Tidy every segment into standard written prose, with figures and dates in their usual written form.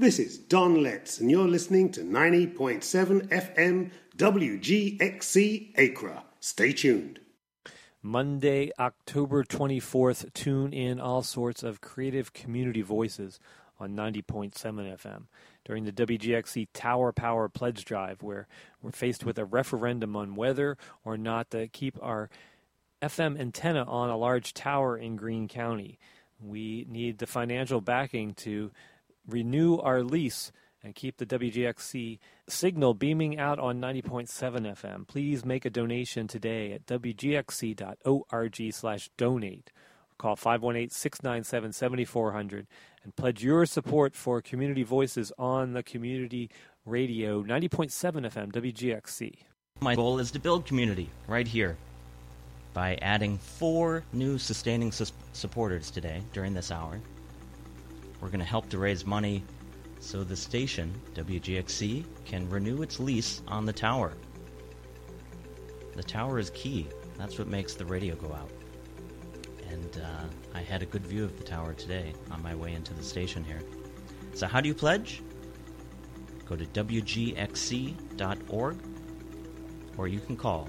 This is Don Letts, and you're listening to 90.7 FM WGXC Accra. Stay tuned. Monday, October 24th, tune in all sorts of creative community voices on 90.7 FM during the WGXC Tower Power Pledge Drive, where we're faced with a referendum on whether or not to keep our FM antenna on a large tower in Greene County. We need the financial backing to renew our lease and keep the WGXC signal beaming out on 90.7 FM. Please make a donation today at wgxc.org/donate. Call 518-697-7400 and pledge your support for community voices on the community radio 90.7 FM WGXC. My goal is to build community right here by adding 4 new sustaining supporters today during this hour. We're going to help to raise money so the station, WGXC, can renew its lease on the tower. The tower is key. That's what makes the radio go out. And I had a good view of the tower today on my way into the station here. So how do you pledge? Go to WGXC.org, or you can call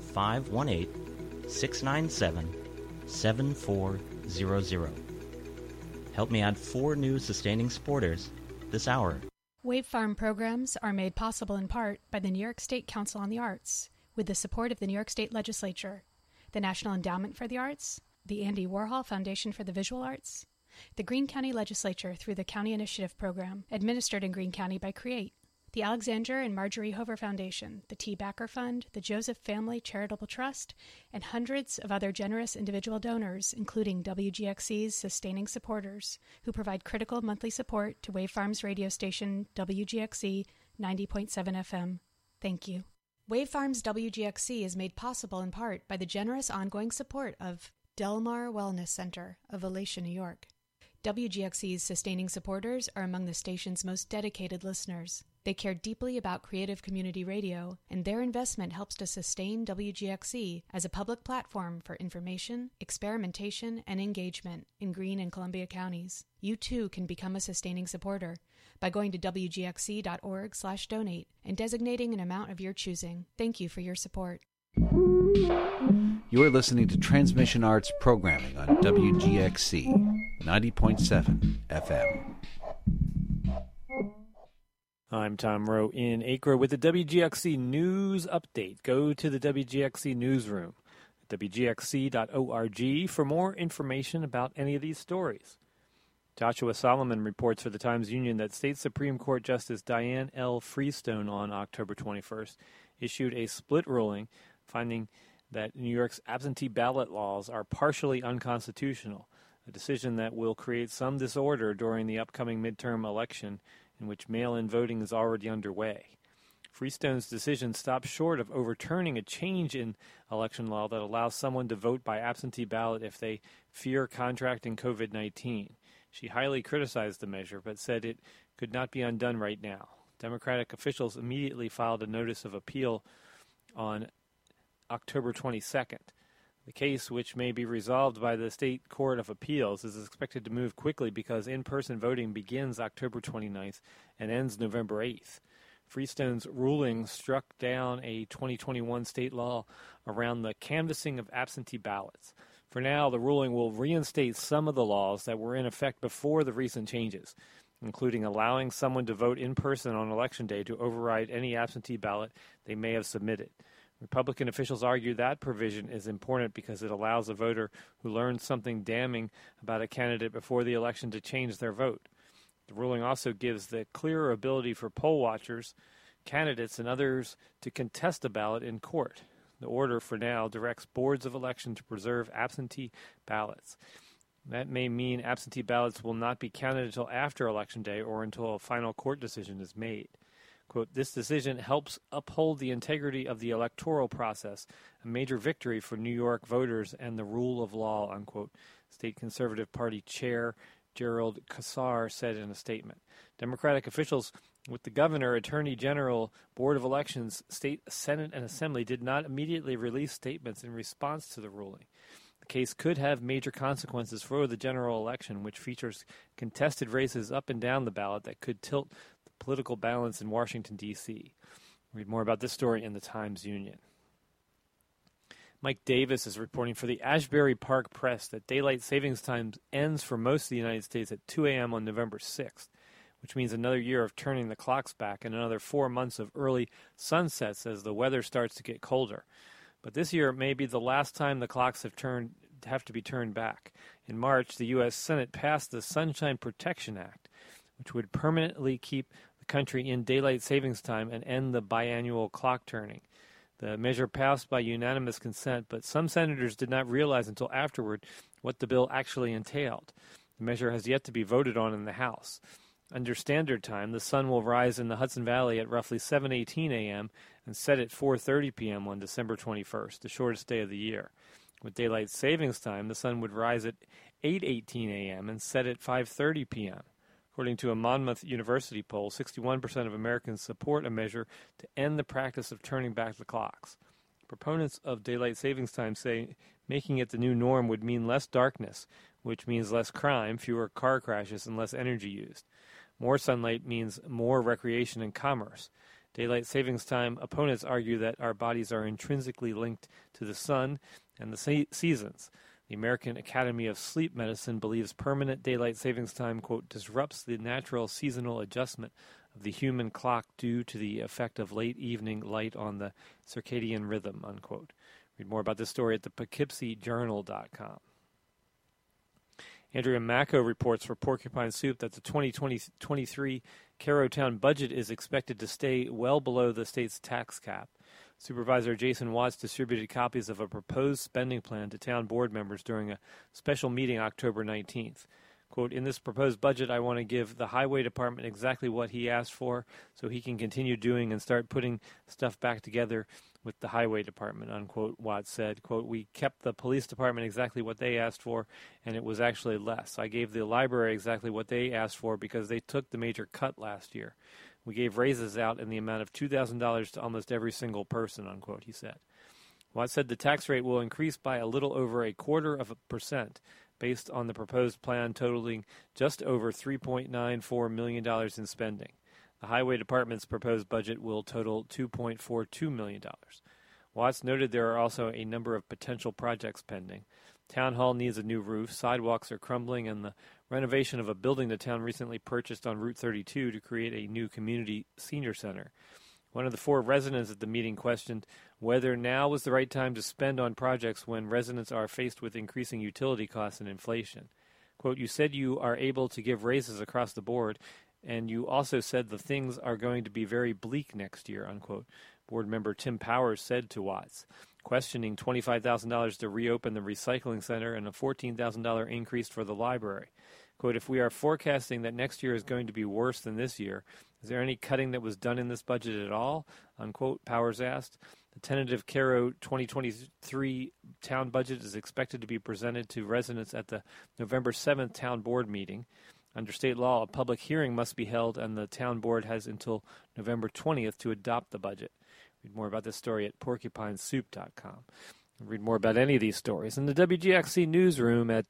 518-697-7400. Help me add 4 new sustaining supporters this hour. Wave Farm programs are made possible in part by the New York State Council on the Arts, with the support of the New York State Legislature, the National Endowment for the Arts, the Andy Warhol Foundation for the Visual Arts, the Greene County Legislature through the County Initiative Program, administered in Greene County by CREATE, the Alexander and Marjorie Hover Foundation, the T. Backer Fund, the Joseph Family Charitable Trust, and hundreds of other generous individual donors, including WGXC's sustaining supporters, who provide critical monthly support to Wave Farm's radio station, WGXC 90.7 FM. Thank you. Wave Farm's WGXC is made possible in part by the generous ongoing support of Delmar Wellness Center of Elation, New York. WGXC's sustaining supporters are among the station's most dedicated listeners. They care deeply about creative community radio, and their investment helps to sustain WGXC as a public platform for information, experimentation, and engagement in Greene and Columbia counties. You too can become a sustaining supporter by going to wgxc.org/donate and designating an amount of your choosing. Thank you for your support. You are listening to Transmission Arts programming on WGXC 90.7 FM. I'm Tom Rowe in Acre with the WGXC News Update. Go to the WGXC Newsroom at wgxc.org for more information about any of these stories. Joshua Solomon reports for the Times-Union that State Supreme Court Justice Dianne L. Freestone on October 21st issued a split ruling finding that New York's absentee ballot laws are partially unconstitutional, a decision that will create some disorder during the upcoming midterm election in which mail-in voting is already underway. Freestone's decision stops short of overturning a change in election law that allows someone to vote by absentee ballot if they fear contracting COVID-19. She highly criticized the measure, but said it could not be undone right now. Democratic officials immediately filed a notice of appeal on October 22nd. The case, which may be resolved by the State Court of Appeals, is expected to move quickly because in-person voting begins October 29th and ends November 8th. Freestone's ruling struck down a 2021 state law around the canvassing of absentee ballots. For now, the ruling will reinstate some of the laws that were in effect before the recent changes, including allowing someone to vote in person on Election Day to override any absentee ballot they may have submitted. Republican officials argue that provision is important because it allows a voter who learns something damning about a candidate before the election to change their vote. The ruling also gives the clearer ability for poll watchers, candidates, and others to contest a ballot in court. The order, for now, directs boards of election to preserve absentee ballots. That may mean absentee ballots will not be counted until after Election Day or until a final court decision is made. Quote, "This decision helps uphold the integrity of the electoral process, a major victory for New York voters and the rule of law," unquote, State Conservative Party Chair Gerald Kassar said in a statement. Democratic officials with the governor, attorney general, board of elections, state senate, and assembly did not immediately release statements in response to the ruling. The case could have major consequences for the general election, which features contested races up and down the ballot that could tilt the political balance in Washington, D.C. Read more about this story in the Times-Union. Mike Davis is reporting for the Ashbury Park Press that daylight savings time ends for most of the United States at 2 a.m. on November 6th, which means another year of turning the clocks back and another 4 months of early sunsets as the weather starts to get colder. But this year may be the last time the clocks have to be turned back. In March, the U.S. Senate passed the Sunshine Protection Act, which would permanently keep the country in daylight savings time and end the biannual clock turning. The measure passed by unanimous consent, but some senators did not realize until afterward what the bill actually entailed. The measure has yet to be voted on in the House. Under Standard Time, the sun will rise in the Hudson Valley at roughly 7:18 a.m. and set at 4:30 p.m. on December 21st, the shortest day of the year. With daylight savings time, the sun would rise at 8:18 a.m. and set at 5:30 p.m. According to a Monmouth University poll, 61% of Americans support a measure to end the practice of turning back the clocks. Proponents of daylight savings time say making it the new norm would mean less darkness, which means less crime, fewer car crashes, and less energy used. More sunlight means more recreation and commerce. Daylight savings time opponents argue that our bodies are intrinsically linked to the sun and the seasons. The American Academy of Sleep Medicine believes permanent daylight savings time, quote, disrupts the natural seasonal adjustment of the human clock due to the effect of late evening light on the circadian rhythm, unquote. Read more about this story at the PoughkeepsieJournal.com. Andrea Macco reports for Porcupine Soup that the 2023 Carotown budget is expected to stay well below the state's tax cap. Supervisor Jason Watts distributed copies of a proposed spending plan to town board members during a special meeting October 19th. Quote, in this proposed budget, I want to give the highway department exactly what he asked for so he can continue doing and start putting stuff back together with the highway department, unquote, Watts said. Quote, we kept the police department exactly what they asked for, and it was actually less. I gave the library exactly what they asked for because they took the major cut last year. We gave raises out in the amount of $2,000 to almost every single person, unquote, he said. Watts said the tax rate will increase by a little over 0.25%, based on the proposed plan totaling just over $3.94 million in spending. The Highway Department's proposed budget will total $2.42 million. Watts noted there are also a number of potential projects pending. Town Hall needs a new roof, sidewalks are crumbling, and the renovation of a building the town recently purchased on Route 32 to create a new community senior center. One of the 4 residents at the meeting questioned whether now was the right time to spend on projects when residents are faced with increasing utility costs and inflation. Quote, you said you are able to give raises across the board, and you also said the things are going to be very bleak next year, unquote. Board member Tim Powers said to Watts, questioning $25,000 to reopen the recycling center and a $14,000 increase for the library. Quote, if we are forecasting that next year is going to be worse than this year, is there any cutting that was done in this budget at all? Unquote, Powers asked. The tentative Caro 2023 town budget is expected to be presented to residents at the November 7th town board meeting. Under state law, a public hearing must be held, and the town board has until November 20th to adopt the budget. Read more about this story at porcupinesoup.com. Read more about any of these stories in the WGXC newsroom at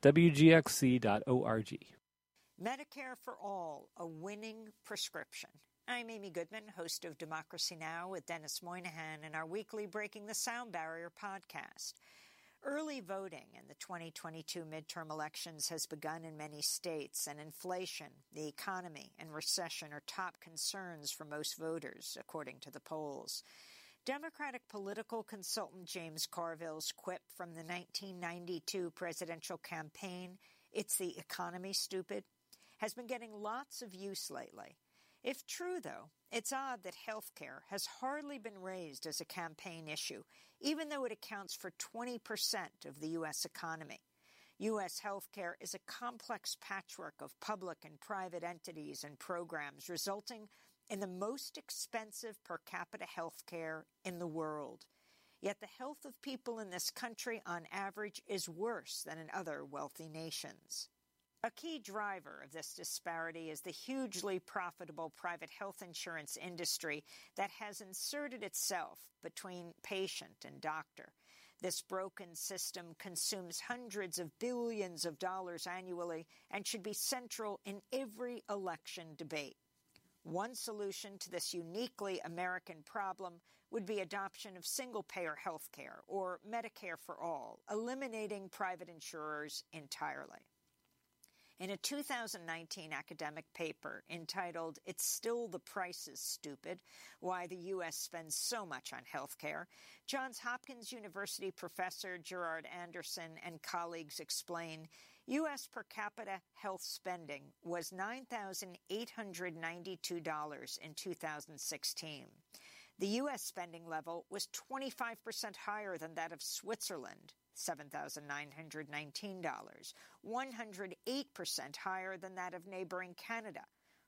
wgxc.org. Medicare for All, a winning prescription. I'm Amy Goodman, host of Democracy Now! With Dennis Moynihan and our weekly Breaking the Sound Barrier podcast. Early voting in the 2022 midterm elections has begun in many states, and inflation, the economy, and recession are top concerns for most voters, according to the polls. Democratic political consultant James Carville's quip from the 1992 presidential campaign, "It's the economy, stupid," has been getting lots of use lately. If true, though, it's odd that health care has hardly been raised as a campaign issue, even though it accounts for 20% of the U.S. economy. U.S. health care is a complex patchwork of public and private entities and programs, resulting in the most expensive per capita health care in the world. Yet the health of people in this country, on average, is worse than in other wealthy nations. A key driver of this disparity is the hugely profitable private health insurance industry that has inserted itself between patient and doctor. This broken system consumes hundreds of billions of dollars annually and should be central in every election debate. One solution to this uniquely American problem would be adoption of single-payer health care, or Medicare for all, eliminating private insurers entirely. In a 2019 academic paper entitled "It's Still the Price is Stupid: Why the U.S. Spends So Much on Healthcare," Johns Hopkins University professor Gerard Anderson and colleagues explain U.S. per capita health spending was $9,892 in 2016. The U.S. spending level was 25% higher than that of Switzerland, $7,919, 108% higher than that of neighboring Canada,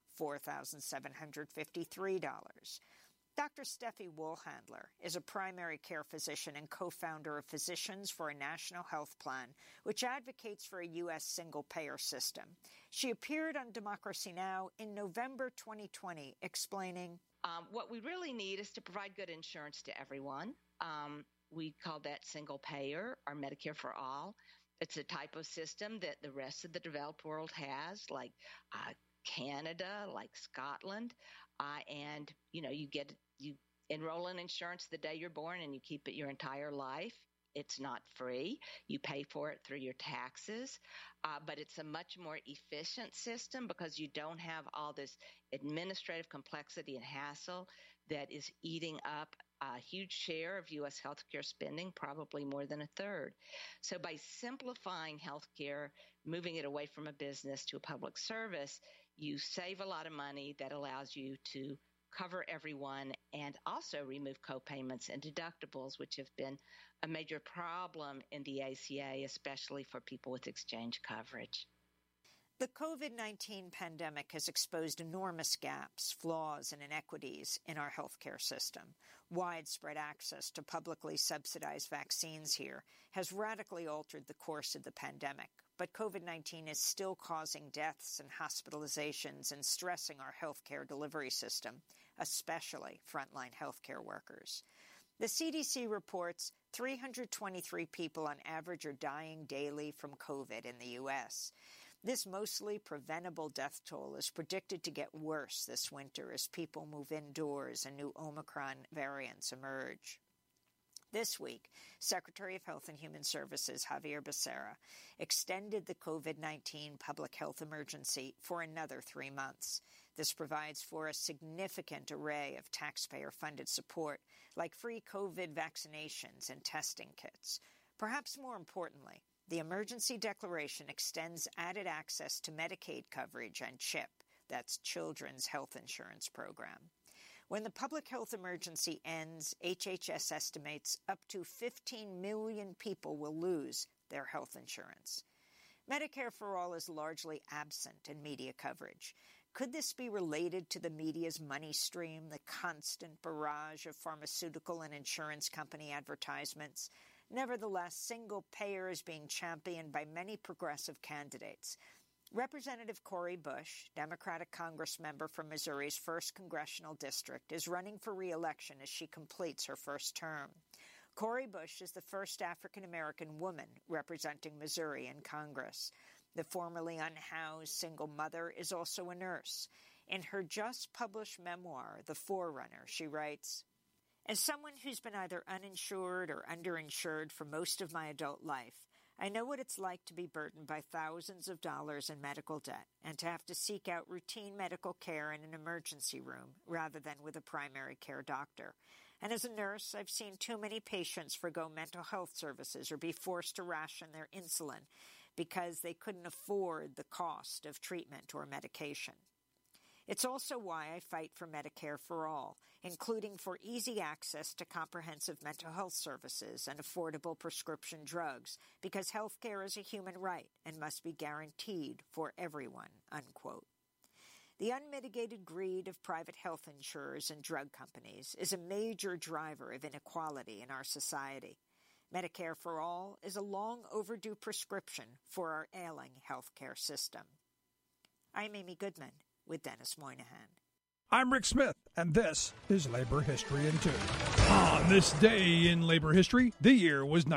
$4,753. Dr. Steffi Wohlhandler is a primary care physician and co-founder of Physicians for a National Health Plan, which advocates for a U.S. single-payer system. She appeared on Democracy Now! In November 2020, explaining, what we really need is to provide good insurance to everyone. We call that single payer or Medicare for all. It's a type of system that the rest of the developed world has, like Canada, like Scotland. And, you enroll in insurance the day you're born and you keep it your entire life. It's not free. You pay for it through your taxes, but it's a much more efficient system because you don't have all this administrative complexity and hassle that is eating up a huge share of U.S. healthcare spending, probably more than a third. So by simplifying healthcare, moving it away from a business to a public service, you save a lot of money that allows you to cover everyone and also remove copayments and deductibles, which have been a major problem in the ACA, especially for people with exchange coverage. The COVID-19 pandemic has exposed enormous gaps, flaws, and inequities in our healthcare system. Widespread access to publicly subsidized vaccines here has radically altered the course of the pandemic, but COVID-19 is still causing deaths and hospitalizations and stressing our healthcare delivery system, especially frontline healthcare workers. The CDC reports 323 people on average are dying daily from COVID in the U.S. This mostly preventable death toll is predicted to get worse this winter as people move indoors and new Omicron variants emerge. This week, Secretary of Health and Human Services Xavier Becerra extended the COVID-19 public health emergency for another 3 months. This provides for a significant array of taxpayer-funded support, like free COVID vaccinations and testing kits. Perhaps more importantly, the emergency declaration extends added access to Medicaid coverage and CHIP, that's Children's Health Insurance Program. When the public health emergency ends, HHS estimates up to 15 million people will lose their health insurance. Medicare for All is largely absent in media coverage. Could this be related to the media's money stream, the constant barrage of pharmaceutical and insurance company advertisements? Nevertheless, single payer is being championed by many progressive candidates. Representative Cori Bush, Democratic Congress member from Missouri's 1st Congressional District, is running for re-election as she completes her first term. Cori Bush is the first African-American woman representing Missouri in Congress. The formerly unhoused single mother is also a nurse. In her just-published memoir, The Forerunner, she writes, "As someone who's been either uninsured or underinsured for most of my adult life, I know what it's like to be burdened by thousands of dollars in medical debt and to have to seek out routine medical care in an emergency room rather than with a primary care doctor. And as a nurse, I've seen too many patients forgo mental health services or be forced to ration their insulin because they couldn't afford the cost of treatment or medication. It's also why I fight for Medicare for all, including for easy access to comprehensive mental health services and affordable prescription drugs, because health care is a human right and must be guaranteed for everyone," unquote. The unmitigated greed of private health insurers and drug companies is a major driver of inequality in our society. Medicare for all is a long overdue prescription for our ailing health care system. I'm Amy Goodman with Dennis Moynihan. I'm Rick Smith, and this is Labor History in 2. On this day in labor history, the year was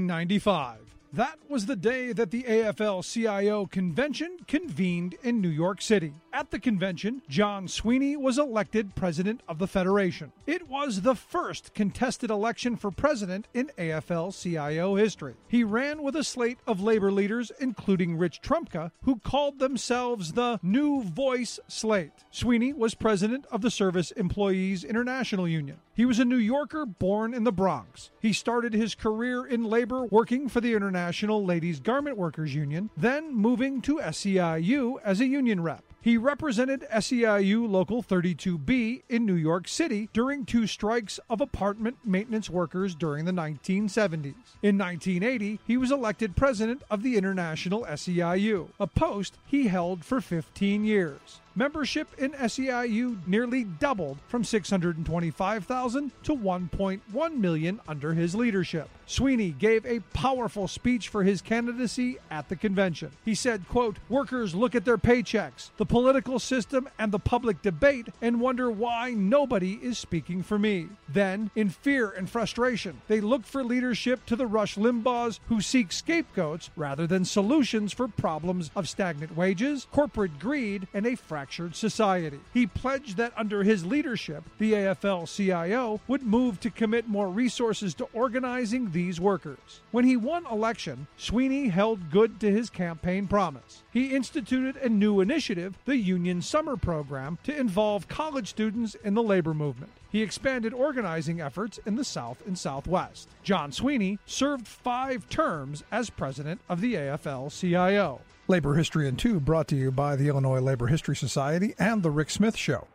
1995. That was the day that the AFL-CIO convention convened in New York City. At the convention, John Sweeney was elected president of the Federation. It was the first contested election for president in AFL-CIO history. He ran with a slate of labor leaders, including Rich Trumka, who called themselves the New Voice Slate. Sweeney was president of the Service Employees International Union. He was a New Yorker born in the Bronx. He started his career in labor working for the International Ladies Garment Workers Union, then moving to SEIU as a union rep. He represented SEIU Local 32B in New York City during 2 strikes of apartment maintenance workers during the 1970s. In 1980, he was elected president of the International SEIU, a post he held for 15 years. Membership in SEIU nearly doubled from 625,000 to 1.1 million under his leadership. Sweeney gave a powerful speech for his candidacy at the convention. He said, quote, "Workers look at their paychecks, the political system, and the public debate and wonder why nobody is speaking for me. Then, in fear and frustration, they look for leadership to the Rush Limbaughs who seek scapegoats rather than solutions for problems of stagnant wages, corporate greed, and a fractured society." He pledged that under his leadership, the AFL-CIO would move to commit more resources to organizing these workers. When he won election, Sweeney held good to his campaign promise. He instituted a new initiative, the Union Summer Program, to involve college students in the labor movement. He expanded organizing efforts in the South and Southwest. John Sweeney served 5 terms as president of the AFL-CIO. Labor History in 2 brought to you by the Illinois Labor History Society and The Rick Smith Show.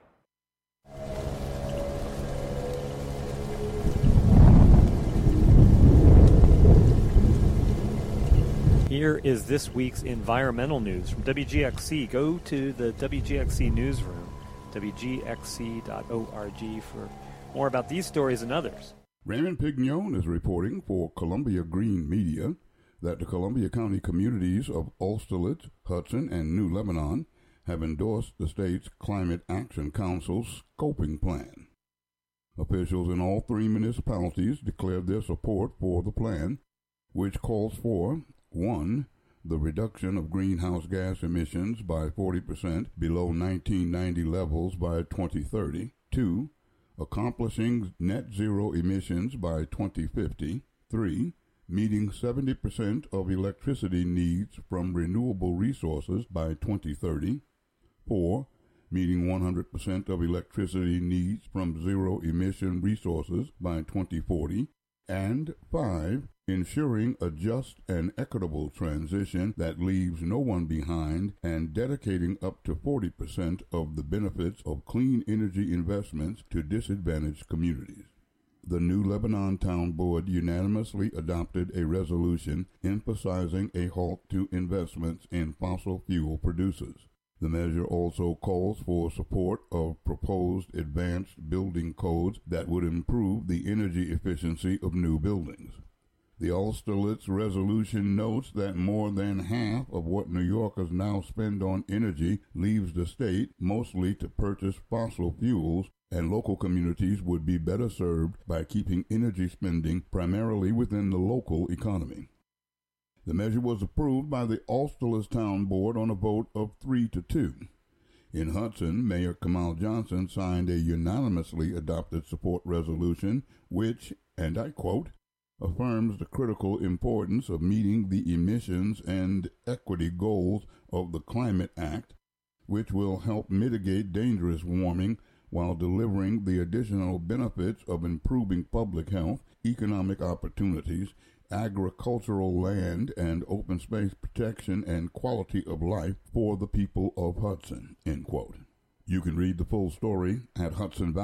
Here is this week's environmental news from WGXC. Go to the WGXC newsroom, WGXC.org, for more about these stories and others. Raymond Pignon is reporting for Columbia Green Media that the Columbia County communities of Austerlitz, Hudson, and New Lebanon have endorsed the state's Climate Action Council's scoping plan. Officials in all 3 municipalities declared their support for the plan, which calls for 1. The reduction of greenhouse gas emissions by 40% below 1990 levels by 2030. 2. Accomplishing net zero emissions by 2050. 3. Meeting 70% of electricity needs from renewable resources by 2030. 4. Meeting 100% of electricity needs from zero-emission resources by 2040. And 5. Ensuring a just and equitable transition that leaves no one behind and dedicating up to 40% of the benefits of clean energy investments to disadvantaged communities. The New Lebanon Town Board unanimously adopted a resolution emphasizing a halt to investments in fossil fuel producers. The measure also calls for support of proposed advanced building codes that would improve the energy efficiency of new buildings. The Austerlitz resolution notes that more than half of what New Yorkers now spend on energy leaves the state mostly to purchase fossil fuels, and local communities would be better served by keeping energy spending primarily within the local economy. The measure was approved by the Austerlitz Town Board on a vote of 3-2. In Hudson, Mayor Kamal Johnson signed a unanimously adopted support resolution which, and I quote, affirms the critical importance of meeting the emissions and equity goals of the Climate Act, which will help mitigate dangerous warming while delivering the additional benefits of improving public health, economic opportunities, agricultural land and open space protection, and quality of life for the people of Hudson, end quote. You can read the full story at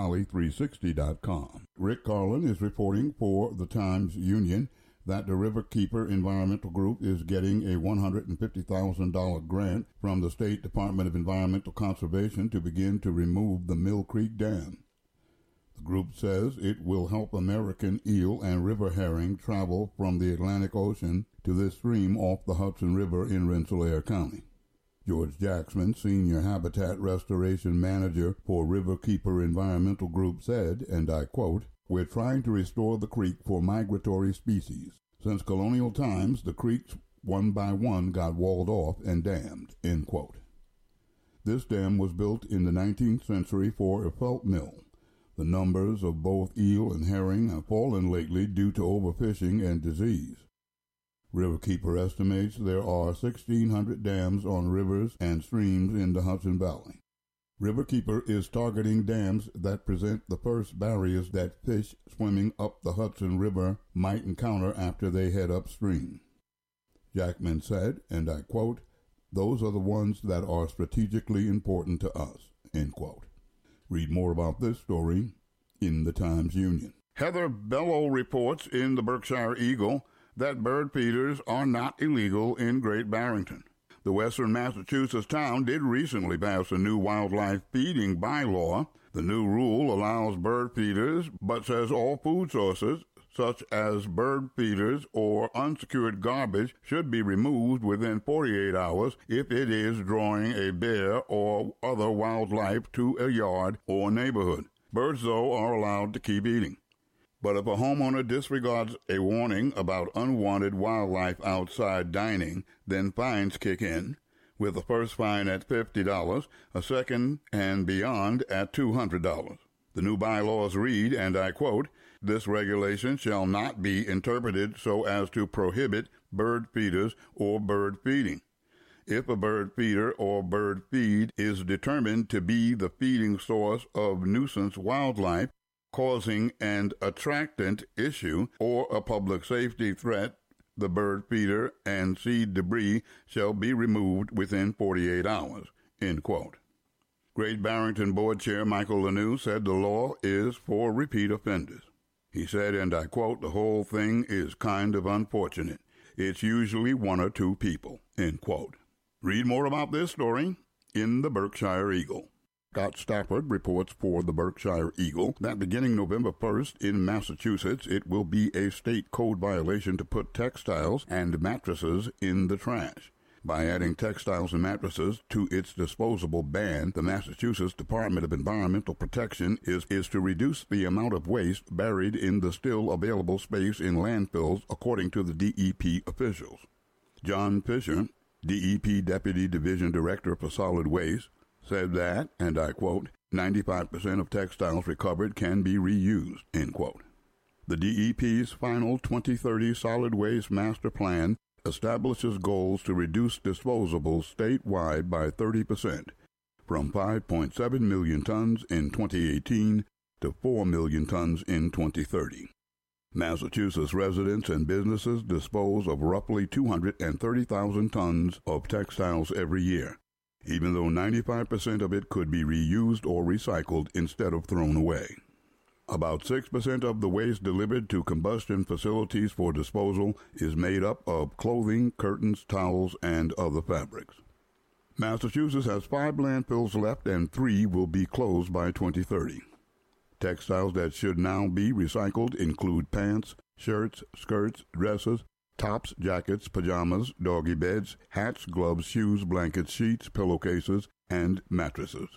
HudsonValley360.com. Rick Carlin is reporting for the Times-Union that the Riverkeeper Environmental Group is getting a $150,000 grant from the State Department of Environmental Conservation to begin to remove the Mill Creek Dam. The group says it will help American eel and river herring travel from the Atlantic Ocean to this stream off the Hudson River in Rensselaer County. George Jackson, Senior Habitat Restoration Manager for Riverkeeper Environmental Group, said, and I quote, "We're trying to restore the creek for migratory species. Since colonial times, the creeks one by one got walled off and dammed," end quote. This dam was built in the 19th century for a felt mill. The numbers of both eel and herring have fallen lately due to overfishing and disease. Riverkeeper estimates there are 1,600 dams on rivers and streams in the Hudson Valley. Riverkeeper is targeting dams that present the first barriers that fish swimming up the Hudson River might encounter after they head upstream. Jackman said, and I quote, "Those are the ones that are strategically important to us," end quote. Read more about this story in the Times-Union. Heather Bellow reports in the Berkshire Eagle that bird feeders are not illegal in Great Barrington. The western Massachusetts town did recently pass a new wildlife feeding bylaw. The new rule allows bird feeders, but says all food sources, such as bird feeders or unsecured garbage, should be removed within 48 hours if it is drawing a bear or other wildlife to a yard or neighborhood. Birds, though, are allowed to keep eating. But if a homeowner disregards a warning about unwanted wildlife outside dining, then fines kick in, with the first fine at $50, a second and beyond at $200. The new bylaws read, and I quote, "This regulation shall not be interpreted so as to prohibit bird feeders or bird feeding. If a bird feeder or bird feed is determined to be the feeding source of nuisance wildlife, causing an attractant issue or a public safety threat, the bird feeder and seed debris shall be removed within 48 hours, end quote. Great Barrington Board Chair Michael Lanou said the law is for repeat offenders. He said, and I quote, "The whole thing is kind of unfortunate. It's usually one or two people," end quote. Read more about this story in the Berkshire Eagle. Scott Stafford reports for the Berkshire Eagle that beginning November 1st in Massachusetts, it will be a state code violation to put textiles and mattresses in the trash. By adding textiles and mattresses to its disposable ban, the Massachusetts Department of Environmental Protection is to reduce the amount of waste buried in the still available space in landfills, according to the DEP officials. John Fisher, DEP Deputy Division Director for Solid Waste, said that, and I quote, 95% of textiles recovered can be reused, end quote. The DEP's final 2030 Solid Waste Master Plan establishes goals to reduce disposables statewide by 30%, from 5.7 million tons in 2018 to 4 million tons in 2030. Massachusetts residents and businesses dispose of roughly 230,000 tons of textiles every year, even though 95% of it could be reused or recycled instead of thrown away. About 6% of the waste delivered to combustion facilities for disposal is made up of clothing, curtains, towels, and other fabrics. Massachusetts has 5 landfills left and 3 will be closed by 2030. Textiles that should now be recycled include pants, shirts, skirts, dresses, tops, jackets, pajamas, doggy beds, hats, gloves, shoes, blankets, sheets, pillowcases, and mattresses.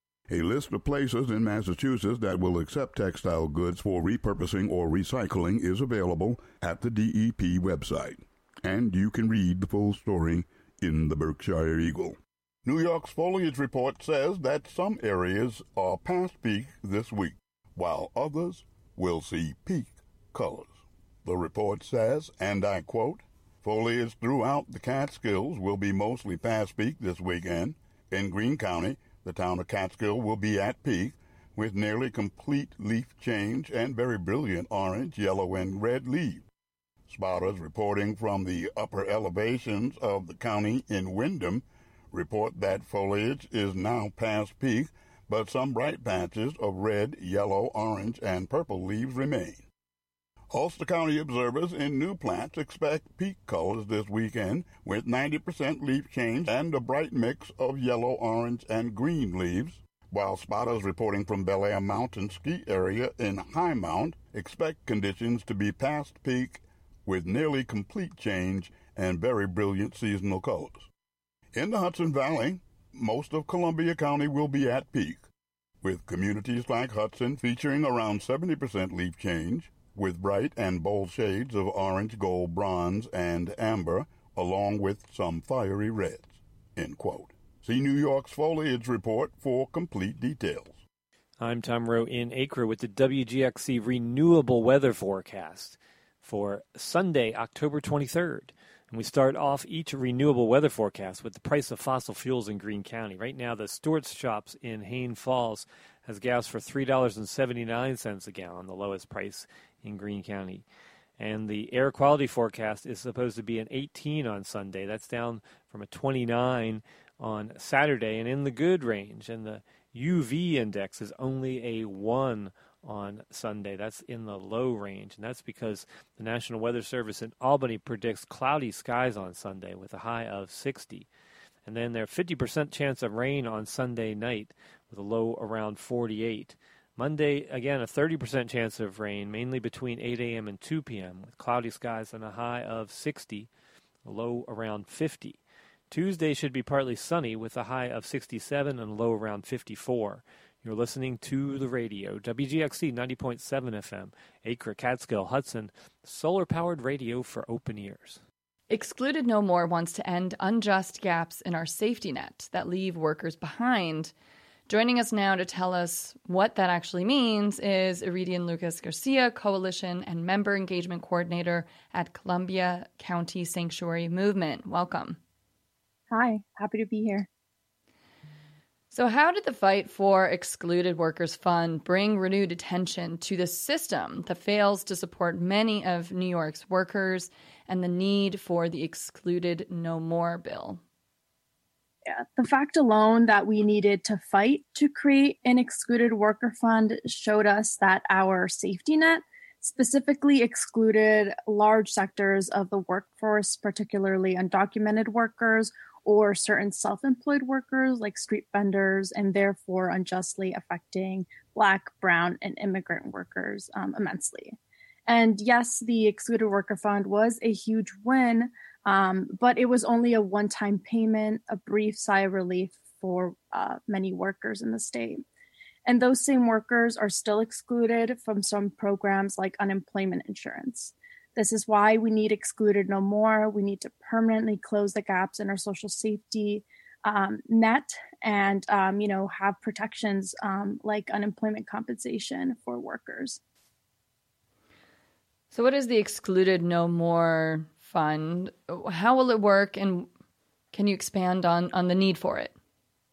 A list of places in Massachusetts that will accept textile goods for repurposing or recycling is available at the DEP website, and you can read the full story in the Berkshire Eagle. New York's foliage report says that some areas are past peak this week, while others will see peak colors. The report says, and I quote, "Foliage throughout the Catskills will be mostly past peak this weekend. In Greene County, the town of Catskill will be at peak, with nearly complete leaf change and very brilliant orange, yellow, and red leaves. Spotters reporting from the upper elevations of the county in Windham report that foliage is now past peak, but some bright patches of red, yellow, orange, and purple leaves remain. Ulster County observers in New Plants expect peak colors this weekend, with 90% leaf change and a bright mix of yellow, orange, and green leaves, while spotters reporting from Bel Air Mountain Ski Area in High Mount expect conditions to be past peak with nearly complete change and very brilliant seasonal colors. In the Hudson Valley, most of Columbia County will be at peak, with communities like Hudson featuring around 70% leaf change, with bright and bold shades of orange, gold, bronze, and amber, along with some fiery reds," end quote. See New York's foliage report for complete details. I'm Tom Rowe in Acre with the WGXC Renewable Weather Forecast for Sunday, October 23rd. And we start off each renewable weather forecast with the price of fossil fuels in Greene County. Right now, the Stewart's Shops in Haines Falls has gas for $3.79 a gallon, the lowest price in Greene County. And the air quality forecast is supposed to be an 18 on Sunday. That's down from a 29 on Saturday and in the good range. And the UV index is only a 1 on Sunday. That's in the low range, and that's because the National Weather Service in Albany predicts cloudy skies on Sunday with a high of 60. And then there's 50% chance of rain on Sunday night with a low around 48. Monday, again, a 30% chance of rain, mainly between 8 a.m. and 2 p.m. with cloudy skies and a high of 60, a low around 50. Tuesday should be partly sunny with a high of 67 and a low around 54. You're listening to the radio, WGXC 90.7 FM, Acre, Catskill, Hudson, solar-powered radio for open ears. Excluded No More wants to end unjust gaps in our safety net that leave workers behind. Joining us now to tell us what that actually means is Iridian Lucas Garcia, Coalition and Member Engagement Coordinator at Columbia County Sanctuary Movement. Welcome. Hi, happy to be here. So how did the Fight for Excluded Workers Fund bring renewed attention to the system that fails to support many of New York's workers and the need for the Excluded No More bill? Yeah, the fact alone that we needed to fight to create an excluded worker fund showed us that our safety net specifically excluded large sectors of the workforce, particularly undocumented workers or certain self-employed workers like street vendors, and therefore unjustly affecting Black, Brown, and immigrant workers immensely. And yes, the Excluded Worker Fund was a huge win, but it was only a one-time payment, a brief sigh of relief for many workers in the state. And those same workers are still excluded from some programs like unemployment insurance. This is why we need Excluded No More. We need to permanently close the gaps in our social safety net and, have protections like unemployment compensation for workers. So what is the Excluded No More Fund? How will it work, and can you expand on the need for it?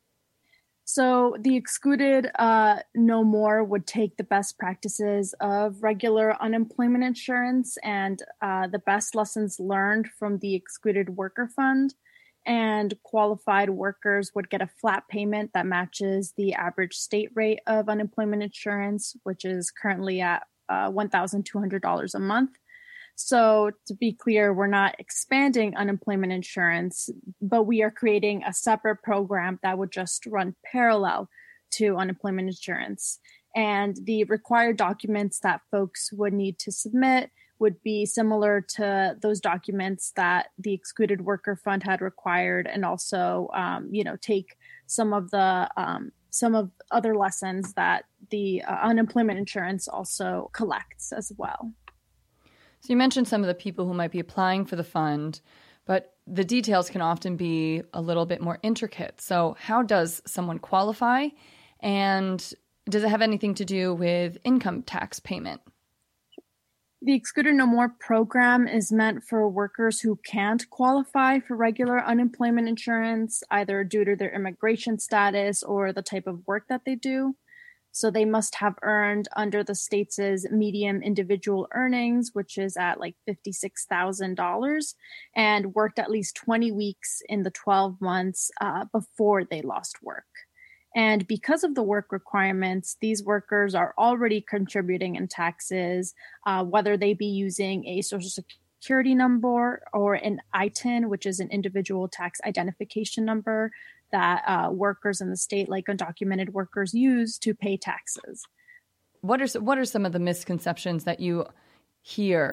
So the Excluded No More would take the best practices of regular unemployment insurance and the best lessons learned from the Excluded Worker Fund, and qualified workers would get a flat payment that matches the average state rate of unemployment insurance, which is currently at $1,200 a month. So to be clear, we're not expanding unemployment insurance, but we are creating a separate program that would just run parallel to unemployment insurance. And the required documents that folks would need to submit would be similar to those documents that the Excluded Worker Fund had required, and also, take some of other lessons that the unemployment insurance also collects as well. So you mentioned some of the people who might be applying for the fund, but the details can often be a little bit more intricate. So how does someone qualify, and does it have anything to do with income tax payment? The Excluded No More program is meant for workers who can't qualify for regular unemployment insurance, either due to their immigration status or the type of work that they do. So they must have earned under the state's median individual earnings, which is at like $56,000, and worked at least 20 weeks in the 12 months before they lost work. And because of the work requirements, these workers are already contributing in taxes, whether they be using a Social Security number or an ITIN, which is an individual tax identification number that workers in the state, like undocumented workers, use to pay taxes. What are some of the misconceptions that you hear